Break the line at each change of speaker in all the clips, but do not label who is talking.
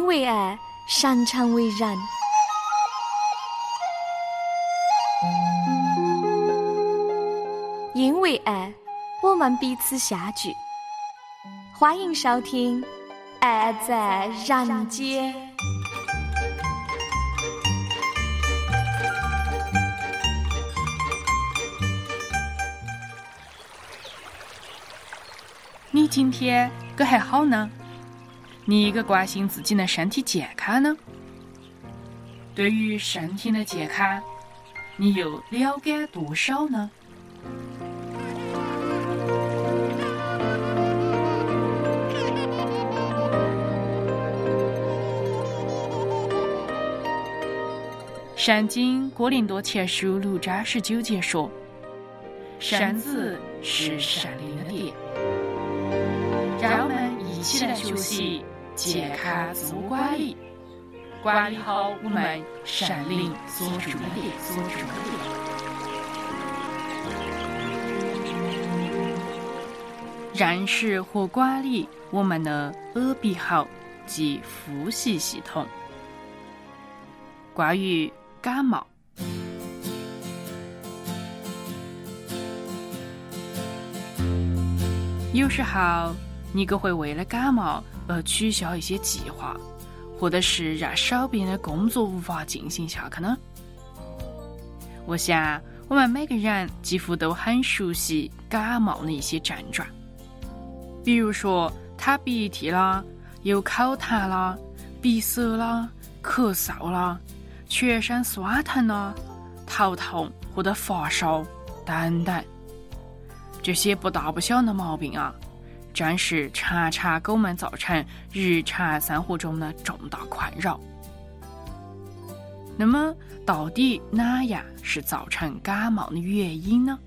为爱，擅长为人。因为爱，我们彼此相聚。欢迎收听《爱在人间》。
你今天个还好呢？你一个关心自己的身体健康呢？对于身体的健康，你又了解多少呢？圣经哥林多前书6章19节说：身子是圣灵的殿。让我们一起来学习健康自我管理，管理好我们圣灵所住的殿。认识和管理我们的耳鼻喉及呼吸系统。关于感冒，有时候你可会为了感冒而取消一些计划，或者是让手边的工作无法进行下去呢？我想我们每个人几乎都很熟悉感冒的一些症状，比如说淌鼻涕啦，有口痰啦，鼻塞啦，咳嗽啦，全身酸疼啦，头痛或者发烧等等。这些不大不小的毛病啊，正是常常给我们造成日常生活中的重大困扰。那么到底哪样是造成感冒的原因呢？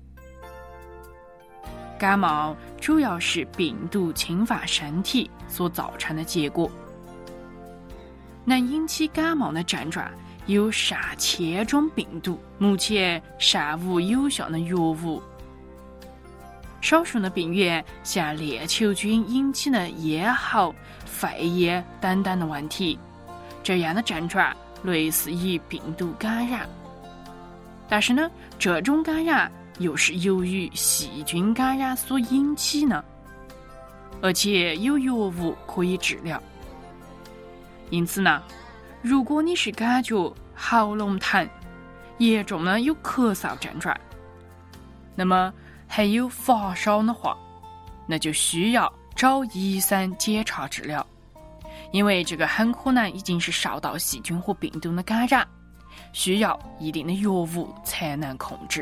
感冒主要是病毒侵犯身体所造成的结果。能引起感冒的症状有上千种病毒，目前尚无有效的药物。少数的病原像链球菌引起的咽喉、肺炎等等的问题，这样的症状类似于病毒感染，但是呢，这种感染又是由于细菌感染所引起呢，而且有药物可以治疗。因此呢，如果你是感觉喉咙疼，严重的有咳嗽症状，那么还有发烧的话，那就需要找医生检查治疗，因为这个很可能已经是受到细菌和病毒的感染，需要一定的药物才能控制。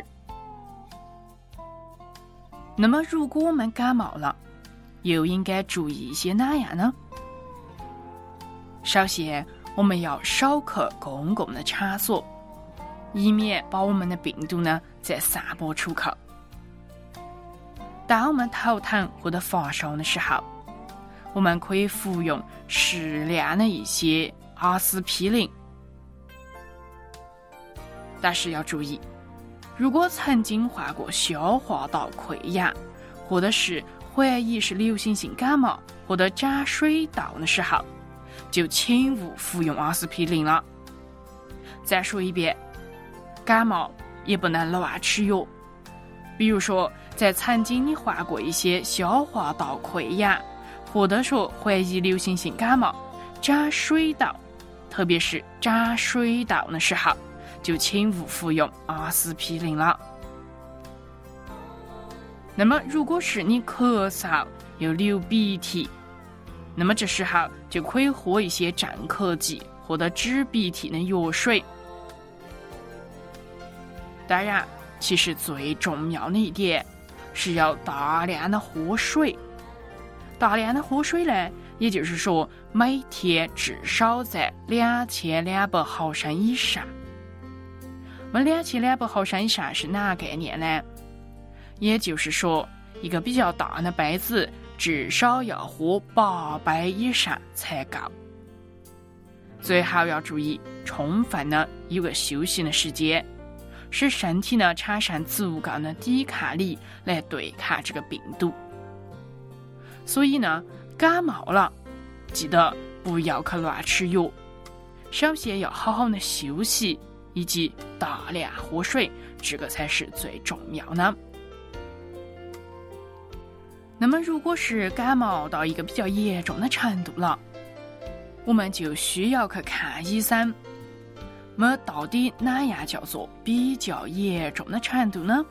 那么如果我们感冒了，又应该注意一些哪样呢？首先，我们要少去公共的场所，以免把我们的病毒呢再散播出去。当我们头疼或者发烧的时候，我们可以服用适量的一些阿司匹林。但是要注意，如果曾经患过消化道溃疡，或者是怀疑是流行性感冒或者长水痘的时候，就请勿服用阿司匹林了。再说一遍，感冒也不能乱吃药。比如说，在曾经你患过一些消化道溃疡，或者说怀疑流行性感冒、长水痘，特别是长水痘的时候，就请勿服用阿司匹林了。那么如果是你咳嗽又流鼻涕，那么这时候就可以喝一些镇咳剂或者止鼻涕的药水。当然，其实最重要的一点是要大量的喝水。大量的喝水呢，也就是说每天至少在2200毫升以上。那么2200毫升以上是哪个概念呢？也就是说，一个比较大的杯子至少要喝8杯以上才够。最后要注意充分的有个休息的时间，使身体呢产生足够的抵抗力来对抗这个病毒。所以呢，感冒了，记得不要去乱吃药，首先要好好的休息，以及大量喝水，这个才是最重要的。那么如果是感冒到一个比较严重的程度了，我们就需要去看医生。那么到底哪样叫做比较严重的程度呢？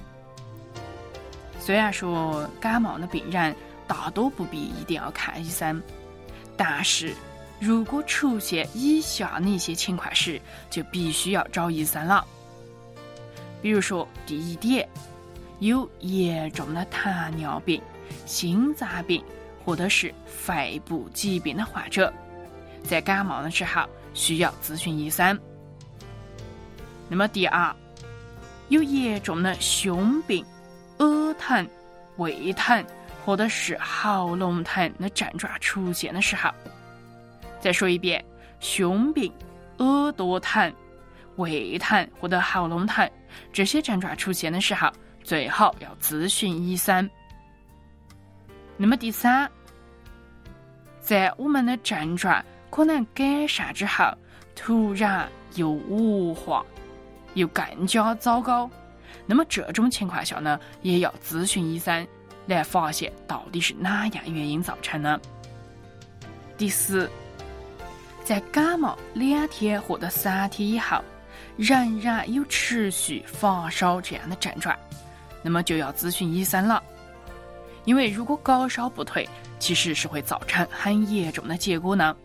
虽然说感冒的病人大多不必一定要看医生，但是如果出现以下的一些情况时，就必须要找医生了。比如说第一点，有严重的糖尿病、心脏病或者是肺部疾病的患者，在感冒的时候需要咨询医生。那么第二，有严重的胸病、额疼、胃疼或者是喉咙疼的症状出现的时候，再说一遍，胸病、耳朵疼、胃疼或者喉咙疼这些症状出现的时候，最好要咨询医生。那么第三，在我们的症状可能改善之后，突然又恶化，又更加糟糕，那么这种情况下呢，也要咨询医生来发现到底是哪样原因造成的。第四，在感冒2天或者3天以后，仍然有持续发烧这样的症状，那么就要咨询医生了。因为如果高烧不退，其实是会造成很严重的结果呢。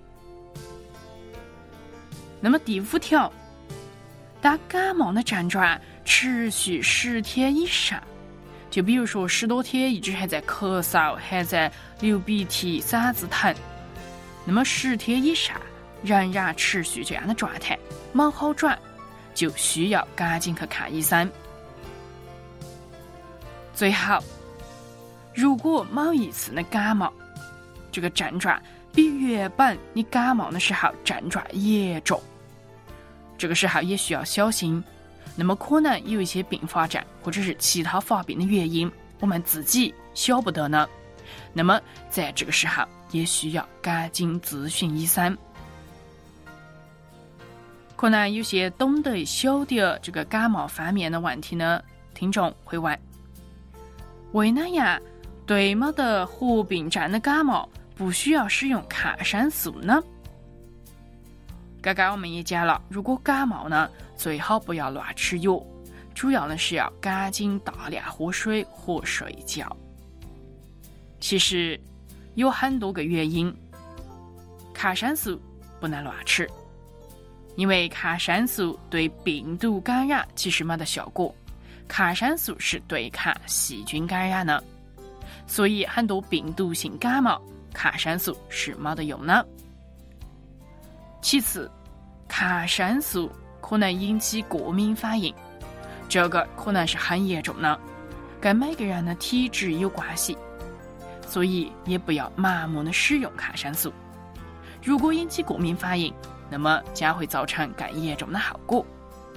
那么第5条，当感冒的症状持续10天以上，就比如说10多天一直还在咳嗽，还在流鼻涕、嗓子疼，那么10天以上仍然持续这样的状态，没好转，就需要赶紧去看医生。最后，如果某一次的感冒，这个症状比原本你感冒的时候症状严重，这个时候也需要小心。那么可能有一些并发症或者是其他发病的原因，我们自己晓不得呢。那么在这个时候也需要赶紧咨询医生。可能有些懂得晓得这个感冒方面的问题呢，听众会问，为哪样对没得合并症的感冒不需要使用抗生素呢？刚刚我们也讲了，如果感冒呢，最好不要乱吃药，主要呢是要赶紧大量喝水和睡觉。其实有很多个原因，抗生素不能乱吃，因为抗生素对病毒感染其实没得效果，抗生素是对抗细菌感染的，所以很多病毒性感冒抗生素是没得用的。其次，抗生素可能引起过敏反应，这个可能是很严重的，跟每个人的体质有关系，所以也不要盲目的使用抗生素。如果引起过敏反应，那么将会造成更严重的后果。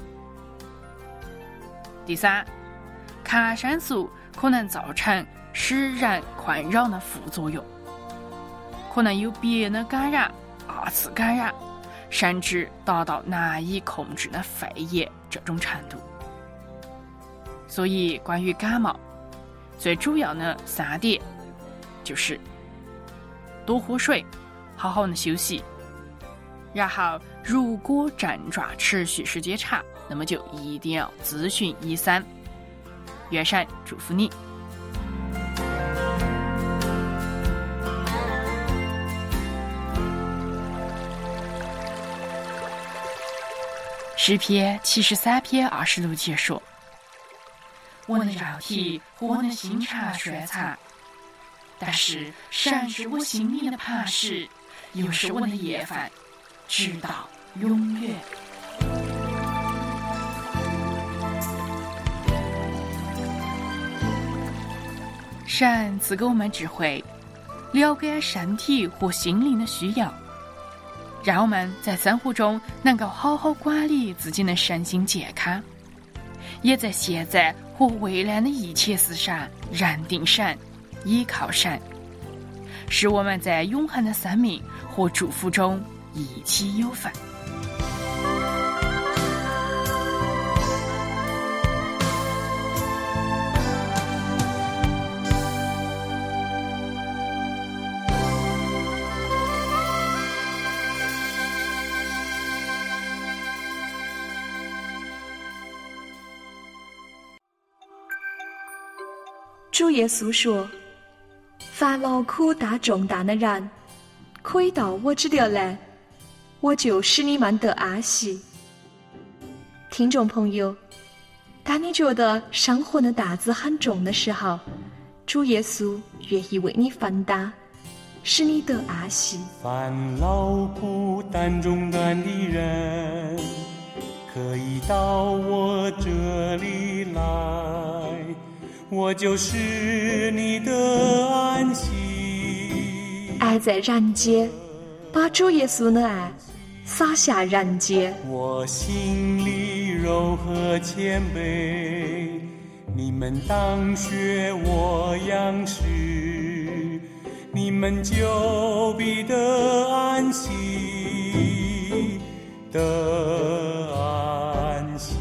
第三，抗生素可能造成使人困扰的副作用，可能有别的感染、2次感染，甚至达到难以控制的肺炎这种程度。所以关于感冒，最主要的3点就是多喝水，好好的休息，然后如果症状持续时间长，那么就一定要咨询医生。愿神祝福你。诗篇73篇26节说：我的肉体和我的心肠衰残，但是神是我心里的磐石，又是我的业范，直到永远。神赐给我们智慧，了解身体和心灵的需要，让我们在生活中能够好好管理自己的身心健康，也在现在和未来的一切事上认定神，依靠神， 使我们在拥恒的生命和祝福中一起有份。
主耶稣说，凡劳苦大重担的人，可以到我这里来，我就使你们得安息。听众朋友，当你觉得生活的担子很重的时候，主耶稣愿意为你分担，使你得安息。
凡劳苦担重担的人，可以到我这里来，我就是你的安息。
爱在人间，把主耶稣的爱洒下人间。
我心里柔和谦卑，你们当学我样式，你们就必得安息，得安息。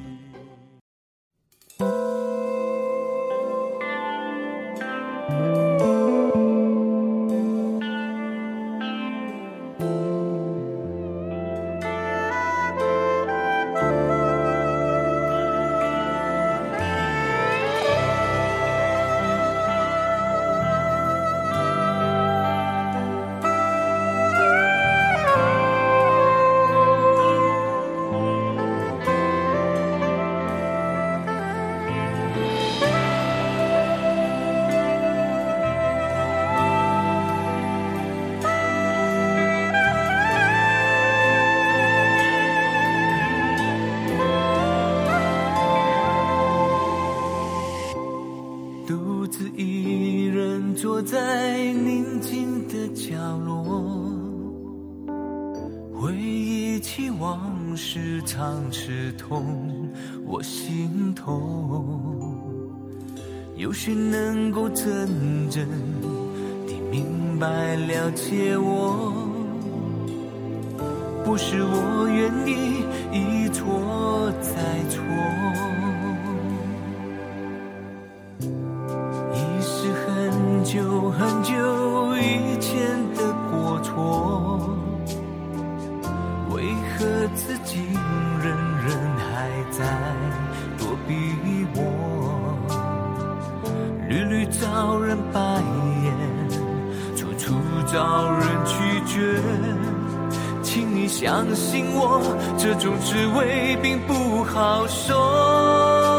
独自一人坐在宁静的角落，回忆起往事常刺痛我心头。有谁能够真正地明白了解我？不是我愿意一错再错，很久很久以前的过错，为何自己仍还在躲避我？屡屡遭人白眼，处处遭人拒绝，请你相信我，这种滋味并不好受。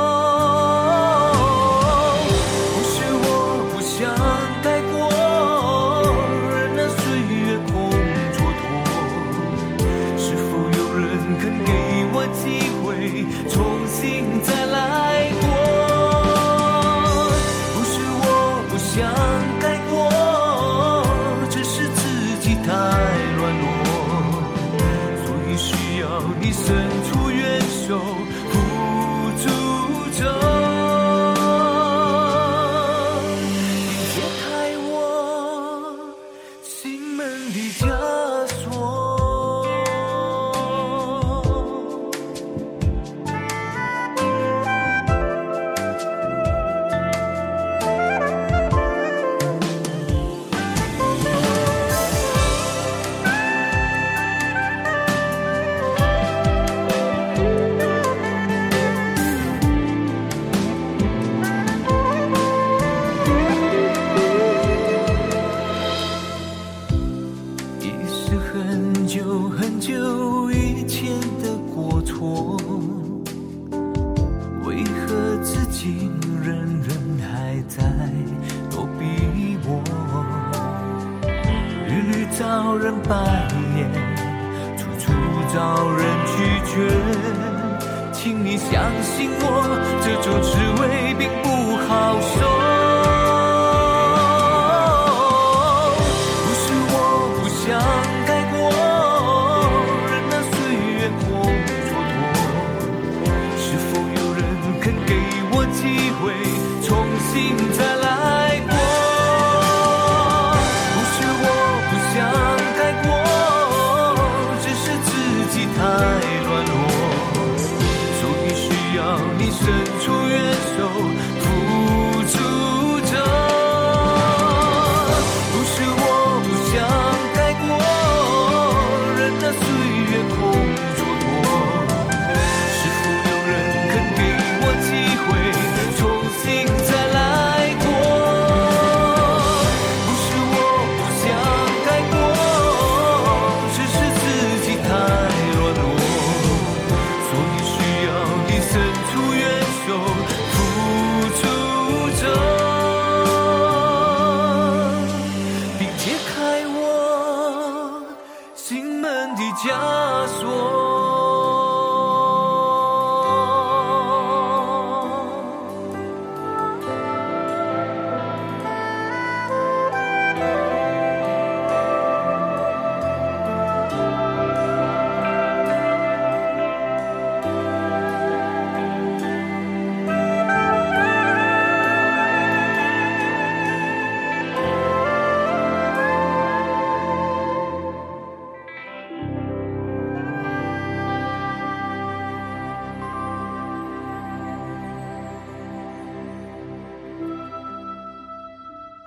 遭人白眼，处处遭人拒绝，请你相信我，这种滋味并不好受。不是我不想改过，任那岁月空蹉跎，是否有人肯给我机会重新再来过？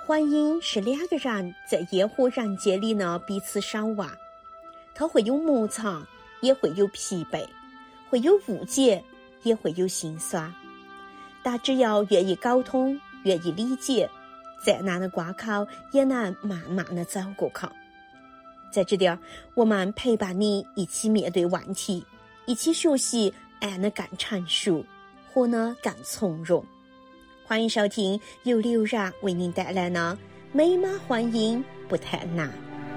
婚姻是两个人在烟火人间里呢彼此相望，它会有摩擦，也会有疲惫，会有误解，也会有心酸。但只要愿意沟通，愿意理解，再难的关口也能慢慢的走过去。在这点，我们陪伴你一起面对问题，一起学习爱得更成熟，活得更从容。欢迎收听由刘然为您带来的美满婚姻不太难。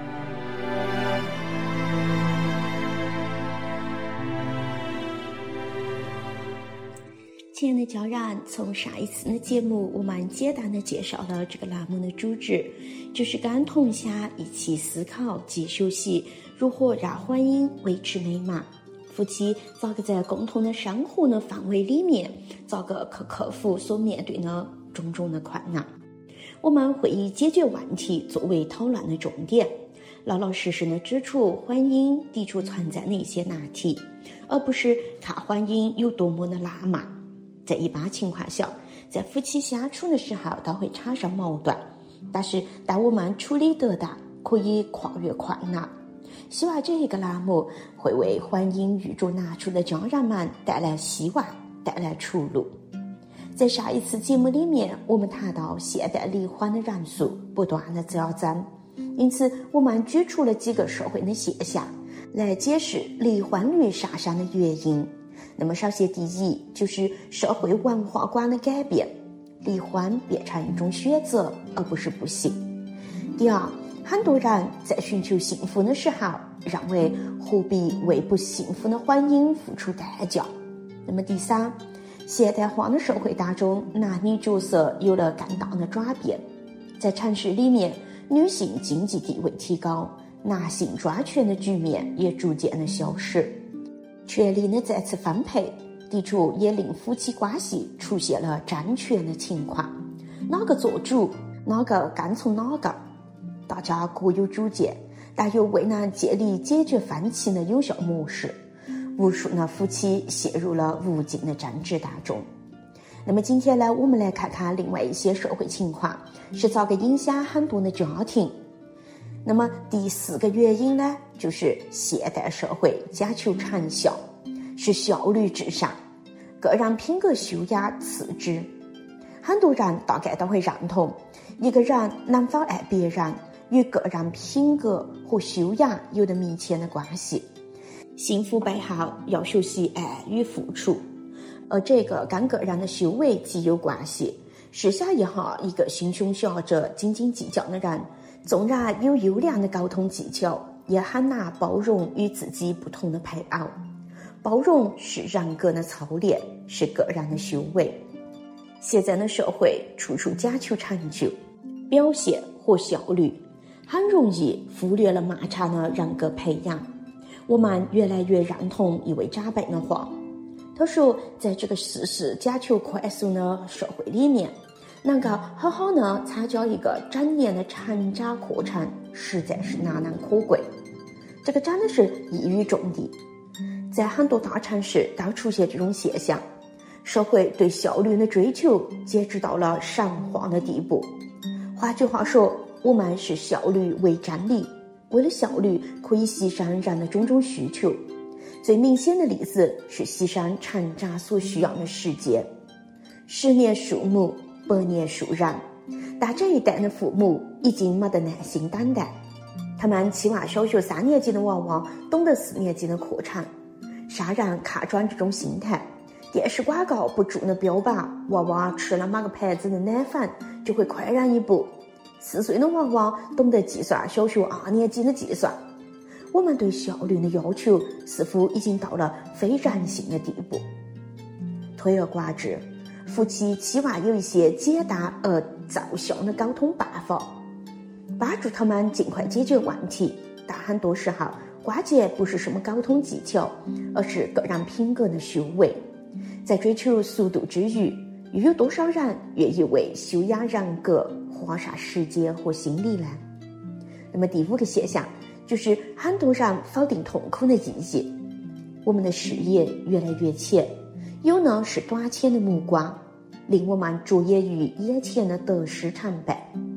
亲爱的家人，从上一次的节目我们简单的介绍了这个栏目的主旨，就是跟同学一起思考及学习如何让婚姻维持美满，夫妻咋个在共同的生活的范围里面咋个去克服所面对的种种的困难。我们会以解决问题作为讨论的重点，老老实实的指出婚姻的确存在的一些难题，而不是看婚姻有多么的浪漫。在一般情况下，在夫妻相处的时候都会产生矛盾，但是当我们处理得当，可以跨越困难。希望这一个栏目会为婚姻遇着难处的家人们带来希望，带来出路。在上一次节目里面，我们谈到现代离婚的人数不断的加增，因此我们举出了几个社会的现象来解释离婚率上升的原因。那么首先第一，就是社会文化观的改变，离婚变成一种选择而不是不幸。第二，很多人在寻求幸福的时候认为何必为不幸福的婚姻付出代价。那么第三，现代化的社会当中，男女角色有了更大的转变，在城市里面，女性经济地位提高，男性专权的局面也逐渐的消失。权力的再次分配的确也令夫妻关系出现了争权的情况，哪个做主，哪个跟从哪个，大家各有主见，但又未能建立解决分歧的有效模式，无数的夫妻陷入了无尽的争执当中。那么今天呢，我们来看看另外一些社会情况是咋个影响很多的家庭。那么第四个原因呢，就是现代社会讲求成效，是效率至上，个人品格修养次之。很多人大概都会认同，一个人能否爱别人与个人品格和修养有着密切的关系。幸福背后要学习爱与付出，而这个跟个人的修为极有关系。试想一下，一个心胸狭窄、斤斤计较的人，纵然有优良的沟通技巧，也很难包容与自己不同的配偶。包容是人格的操练，是个人的修为。现在的社会处处讲求成就、表现和效率，很容易忽略了漫长的人格培养。我们越来越认同一位长辈的话，他说，在这个事事讲求快速的社会里面，能够好好的参加一个整年的成长课程，实在是难能可贵。这个真的是一语中的。在很多大城市都出现这种现象，社会对效率的追求截止到了神话的地步。换句话说，我们是效率为真理，为了效率可以牺牲人的种种需求。最明显的例子是牺牲成长所需要的时间。10年树木，100年树人，但这一代的父母已经没得耐心等待，他们期望小学3年级的娃娃懂得4年级的课程。商人看转这种心态，电视广告不住的标榜娃娃吃了某个牌子的奶粉就会快人一步，4岁的娃娃懂得计算小学2年级的计算。我们对效率的要求似乎已经到了非人性的地步。推而广之，夫妻期望有一些简单而奏效的沟通办法，帮助他们尽快解决问题。但很多时候，关键不是什么沟通技巧，而是个人品格的修为。在追求速度之余，又有多少人愿意为修养人格花上时间和心力呢？那么第5个现象，就是很多人否定痛苦的意义。我们的视野越来越浅，有呢是短浅的目光，令我们着眼于眼前的得失成败。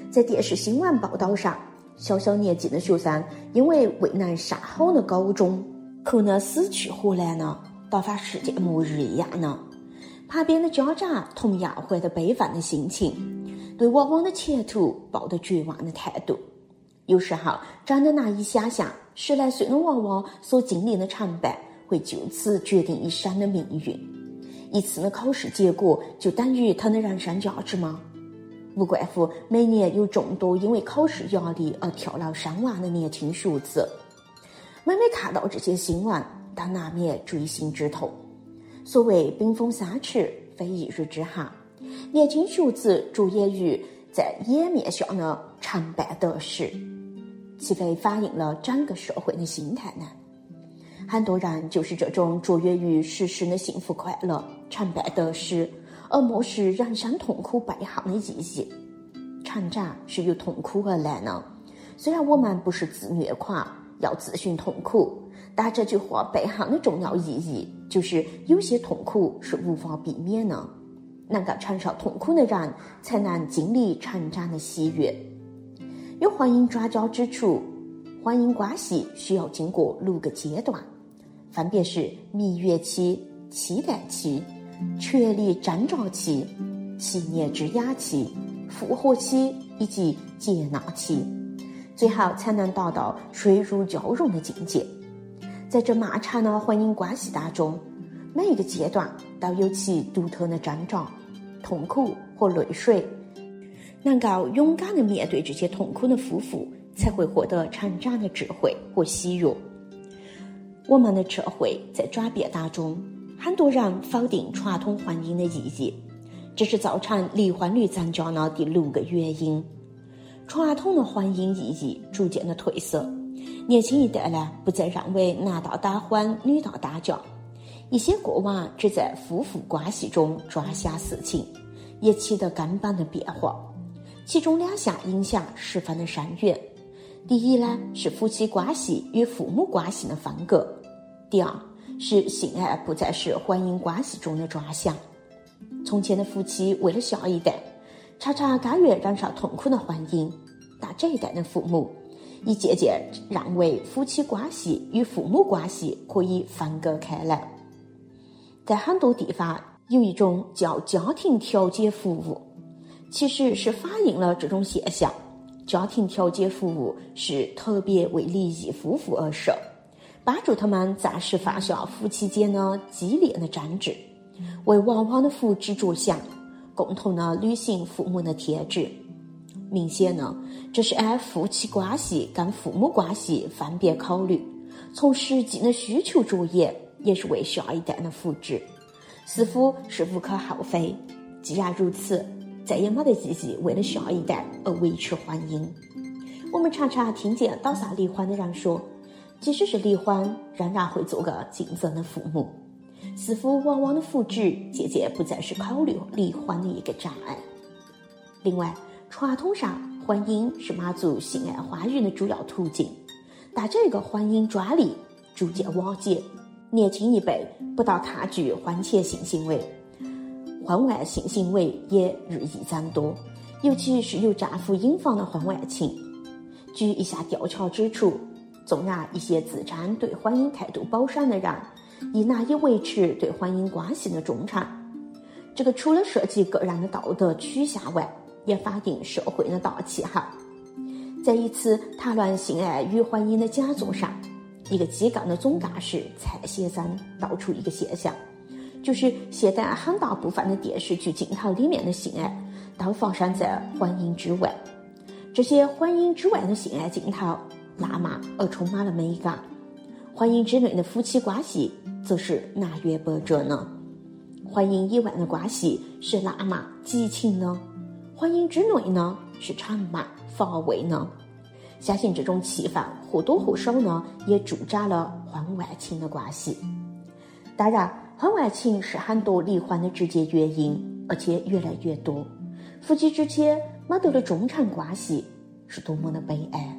在电视新闻报道上，小小年纪的学生因为未能上好的高中，可能死去活来呢，导发世界末日一样呢。旁边的家长同样怀着悲愤的心情，对往往的前途抱着绝望的态度。有时候真的难以想象，10来岁的娃娃所经历的成败会就此决定一生的命运。一次的考试结果就等于他的人生价值吗？无怪乎每年有众多因为考试压力而跳楼身亡的年轻学子。每每看到这些新闻，但难免锥心之痛。所谓冰封三尺，非一日之寒。年轻学子着眼于在眼面上的成败得失，岂非反映了整个社会的心态呢？很多人就是这种着眼于世事的幸福快乐、成败得失，而漠视人生痛苦背后的意义。成长是由痛苦而来的，虽然我们不是自虐狂，要自寻痛苦，但这句话背后的重要意义就是有些痛苦是无法避免的，能够承受痛苦的人才能经历成长的喜悦。有婚姻专家指出，婚姻关系需要经过6个阶段，分别是蜜月期、期待期、全力挣扎期、7年之痒期、复合期以及接纳期，最后才能达到水乳交融的境界。在这漫长的婚姻关系当中，每一个阶段都有其独特的挣扎、痛苦和泪水。能够勇敢地面对这些痛苦的夫妇，才会获得成长的智慧和喜悦。我们的社会在转变当中，很多人否定传统婚姻的意义，这是造成离婚率增加的第6个原因。传统的婚姻意义逐渐的褪色，年轻一代呢不再认为男大当婚，女大当嫁，一些过往只在夫妇关系中抓瞎事情，也起得根本的变化。其中2项影响十分的深远。第一呢，是夫妻关系与父母关系的分割；第二，是性爱不再是婚姻关系中的专项。从前的夫妻为了下一代，常常甘愿忍受痛苦的婚姻，但这一代的父母已渐渐认为夫妻关系与父母关系可以分割开来。在很多地方有一种叫家庭调解服务，其实是反映了这种现象。家庭调解服务是特别为离异夫妇而设，帮助他们暂时放下夫妻间的激烈的争执，为娃娃的福祉着想，共同的履行父母的天职。明显呢，这是按夫妻关系跟父母关系分别考虑，从实际的需求着眼，也是为下一代的福祉，似乎是无可厚非。既然如此，再也没得意义为了下一代而维持婚姻。我们常常听见打算离婚的人说，即使是离婚，仍然会做个尽责的父母，似乎娃娃的福祉渐渐不再是考虑离婚的一个障碍。另外，传统上婚姻是满足性爱欢愉的主要途径，但这个婚姻专利逐渐瓦解，年轻一辈不但抗拒婚前性行为，婚外性行为也日益增多，尤其是由丈夫引发的婚外情。据一项调查指出，纵然一些自称对婚姻态度保守的人，亦难以维持对婚姻关系的忠诚。这个除了涉及个人的道德取向外，也反映社会的大气候。在一次谈论性爱与婚姻的讲座上，一个机构的总干事蔡先生道出一个现象，就是现在很大部分的电视剧镜头里面的性爱都发生在婚姻之外。这些婚姻之外的性爱镜头浪漫而充满了美感，婚姻之内的夫妻关系则是南辕北辙呢。婚姻以外的关系是浪漫激情呢，婚姻之内呢是沉闷乏味呢。相信这种气氛或多或少呢也助长了婚外情的关系。当然，婚外情是很多离婚的直接原因，而且越来越多。夫妻之间没得了忠诚关系，是多么的悲哀。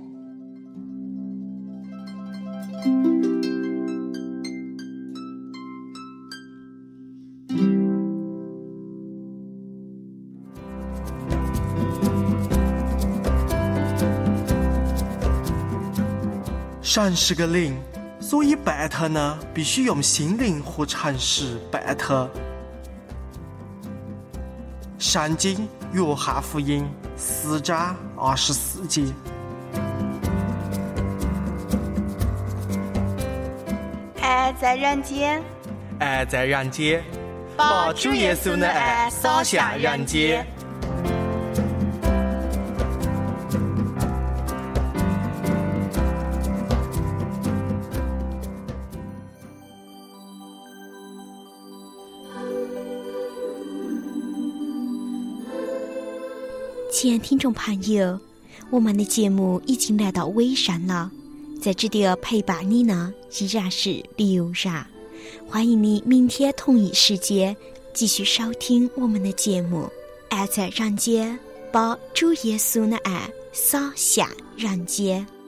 神是个灵，所以拜他呢，必须用心灵和诚实拜他。圣经约翰福音4章24节。
爱在人间，
爱在人间，把主耶稣的爱洒向人间。
亲爱听众朋友，我们的节目已经来到尾声了，在这里陪伴你呢，依然是刘然。欢迎你明天同一时间继续收听我们的节目。爱在人间，把主耶稣的爱洒向人间。